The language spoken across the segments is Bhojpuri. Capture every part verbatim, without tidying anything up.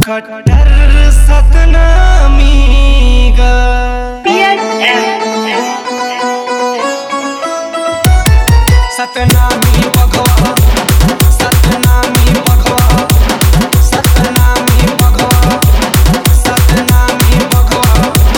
कट्टर सतनामी ग सतनामी भगवा सतनामी भगवा सतनामी भगवा सतनामी भगवा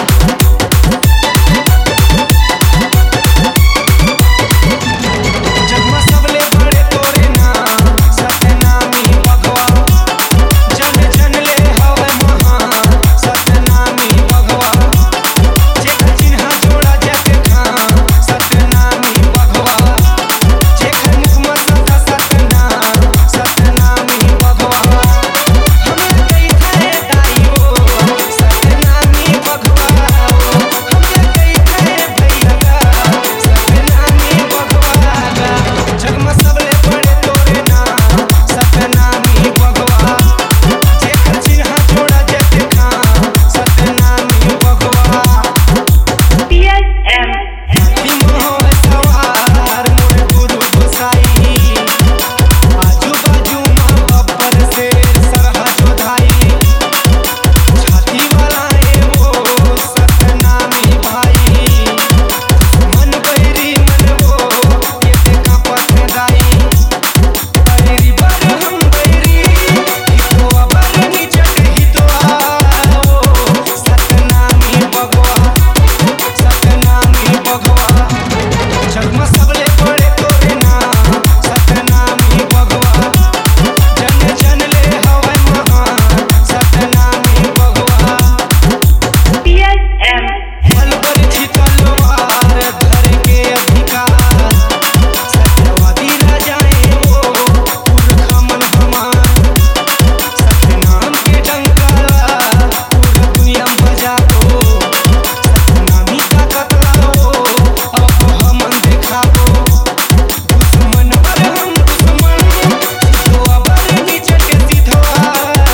जगमा सबले बड़े तोरे नाम सतनामी भगवा जन जन ले हवे महान सतनामी भगवा जेकर चिन्हा जोड़ा जग खां सतनामी भगवा जेकर मुखमा सदा सतनाम सतनामी भगवा हमरा कई थाए दाइयो सतनामी भगवा हमरा कई थाए भैया सतनामी भगवा जगमा सबले बड़े तोरे नाम सतनामी भगवा जेकर चिन्हा जोड़ा जग खां सतनामी भगवा हिमो सवार मोर गुरु गोसाई आजू बाजू माँ बब्बर से सरहद जोधाई छाती वाला ए वो सतनामी भाई मन बैरी मन वो ये देखा पथदाई बैरी बर हम बैरी हितवा बर निचट हितवा वो सतनामी भगवा सतनामी भगवा जगमा सबले बड़े तोरे नाम सतनामी भगवा जन जन ले हवे महान सतनामी भगवा बल बरछी तलवार धर के अधिकार सत्यवादी राजाएं वो पुरखा मन हमार सतनाम के डंका पूरा दुनिया में बजा दो सतनामी का कतला हो अब हमन दिखाओ दुश्मन पर हम दुश्मन सिधवा पर निचट सिधवा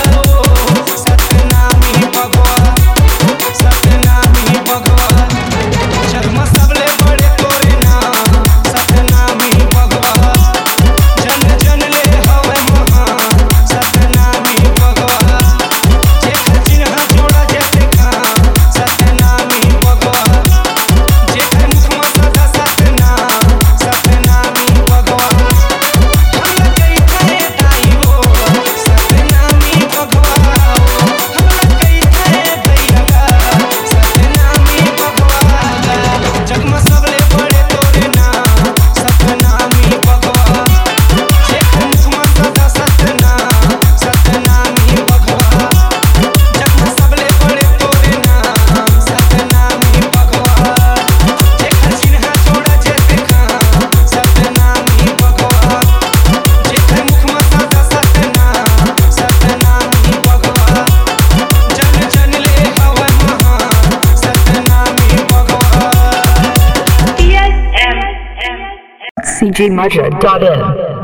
सतनामी भगवा सतनामी भगवा जगमा सबले बड़े तोरे नाम सतनामी भगवा जन जन ले हवे महान सतनामी भगवा जेकर चिन्हा जोड़ा जग खां सतनामी भगवा जेकर मुखमा सदा सतनाम सतनामी भगवा हमरा कई थाए दाइयो सतनामी भगवा हमरा कई थाए भैया सतनामी भगवा जगमा सबले बड़े तोरे नाम सतनामी भगवा जेकर मुखमा सदा सतनाम सतनामी भगवा जगमा सबले बड़े तोरे नाम सतनामी भगवा जेकर चिन्हा जोड़ा जग खां सतनामी भगवा जेकर मुखमा सदा सतनाम सतनामी भगवा जन जन ले हवे महान सतनामी भगवा C J Maja dot in